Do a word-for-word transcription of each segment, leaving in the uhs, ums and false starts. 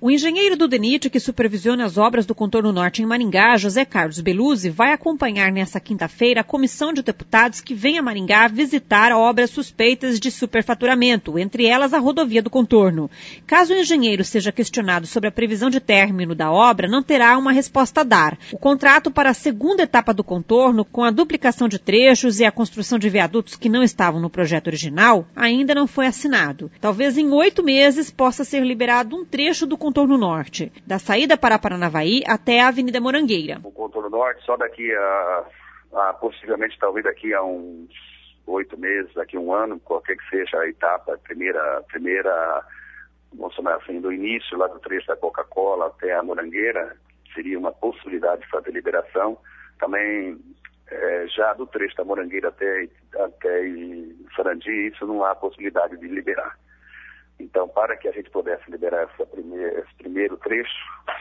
O engenheiro do DENIT, que supervisiona as obras do contorno norte em Maringá, José Carlos Beluzzi, vai acompanhar nesta quinta-feira a comissão de deputados que vem a Maringá visitar obras suspeitas de superfaturamento, entre elas a rodovia do contorno. Caso o engenheiro seja questionado sobre a previsão de término da obra, não terá uma resposta a dar. O contrato para a segunda etapa do contorno, com a duplicação de trechos e a construção de viadutos que não estavam no projeto original, ainda não foi assinado. Talvez em oito meses possa ser liberado um trecho do contorno contorno norte, da saída para Paranavaí até a Avenida Morangueira. O contorno norte só daqui a, a possivelmente talvez daqui a uns oito meses, daqui a um ano, qualquer que seja a etapa, a primeira, primeira, vamos chamar assim, do início lá do trecho da Coca-Cola até a Morangueira, seria uma possibilidade de fazer liberação. Também é, já do trecho da Morangueira até, até Sarandi, isso não há possibilidade de liberar. Então, para que a gente pudesse liberar essa primeira, esse primeiro trecho,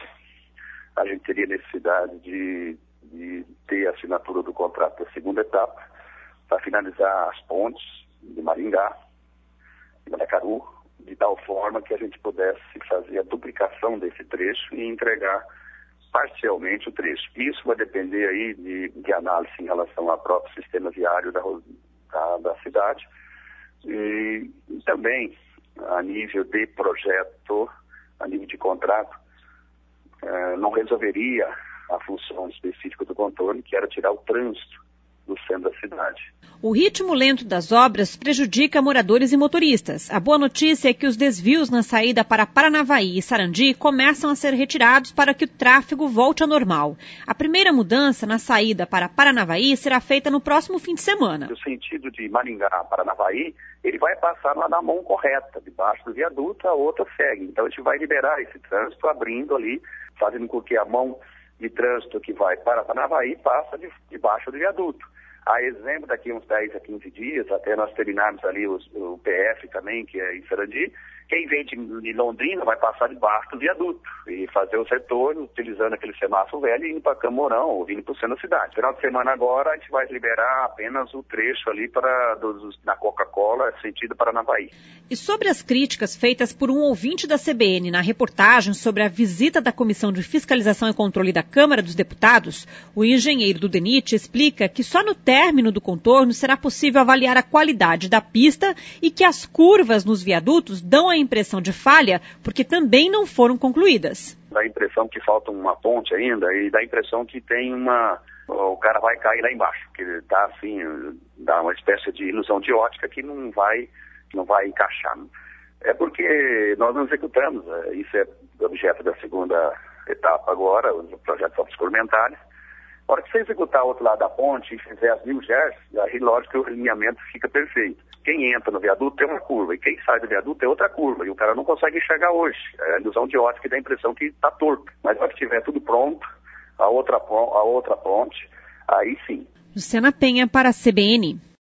a gente teria necessidade de, de ter a assinatura do contrato da segunda etapa, para finalizar as pontes de Maringá, de Maracaru, de tal forma que a gente pudesse fazer a duplicação desse trecho e entregar parcialmente o trecho. Isso vai depender aí de, de análise em relação ao próprio sistema viário da, da, da cidade e, e também a nível de projeto, a nível de contrato, eh, não resolveria a função específica do contorno, que era tirar o trânsito do centro da cidade. O ritmo lento das obras prejudica moradores e motoristas. A boa notícia é que os desvios na saída para Paranavaí e Sarandi começam a ser retirados para que o tráfego volte ao normal. A primeira mudança na saída para Paranavaí será feita no próximo fim de semana. No sentido de Maringá a Paranavaí, ele vai passar lá na mão correta, debaixo do viaduto, a outra segue. Então a gente vai liberar esse trânsito, abrindo ali, fazendo com que a mão de trânsito que vai para Paranavaí passa de, debaixo do viaduto. A exemplo, daqui uns dez a quinze dias, até nós terminarmos ali os, o P F também, que é em Sarandi, quem vem de, de Londrina vai passar debaixo do viaduto e fazer o retorno, utilizando aquele semáforo velho e indo para Camorão ou vindo para o centro da cidade. Final de semana agora a gente vai liberar apenas o trecho ali para, dos, na Coca-Cola, sentido Paranavaí. E sobre as críticas feitas por um ouvinte da C B N na reportagem sobre a visita da Comissão de Fiscalização e Controle da Câmara dos Deputados, o engenheiro do DENIT explica que só no término do contorno será possível avaliar a qualidade da pista e que as curvas nos viadutos dão a impressão de falha porque também não foram concluídas. Dá a impressão que falta uma ponte ainda e dá a impressão que tem uma... o cara vai cair lá embaixo, que está assim, dá uma espécie de ilusão de ótica que não vai, não vai encaixar. É porque nós não executamos, isso é objeto da segunda etapa agora, o projeto de obras complementares. A hora que você executar o outro lado da ponte e fizer as mil gers, aí lógico que o alinhamento fica perfeito. Quem entra no viaduto tem uma curva e quem sai do viaduto tem outra curva. E o cara não consegue enxergar hoje. É a ilusão de ótica que dá a impressão que está torto. Mas quando tiver tudo pronto, a outra, a outra ponte, aí sim. Luciana Penha para a C B N.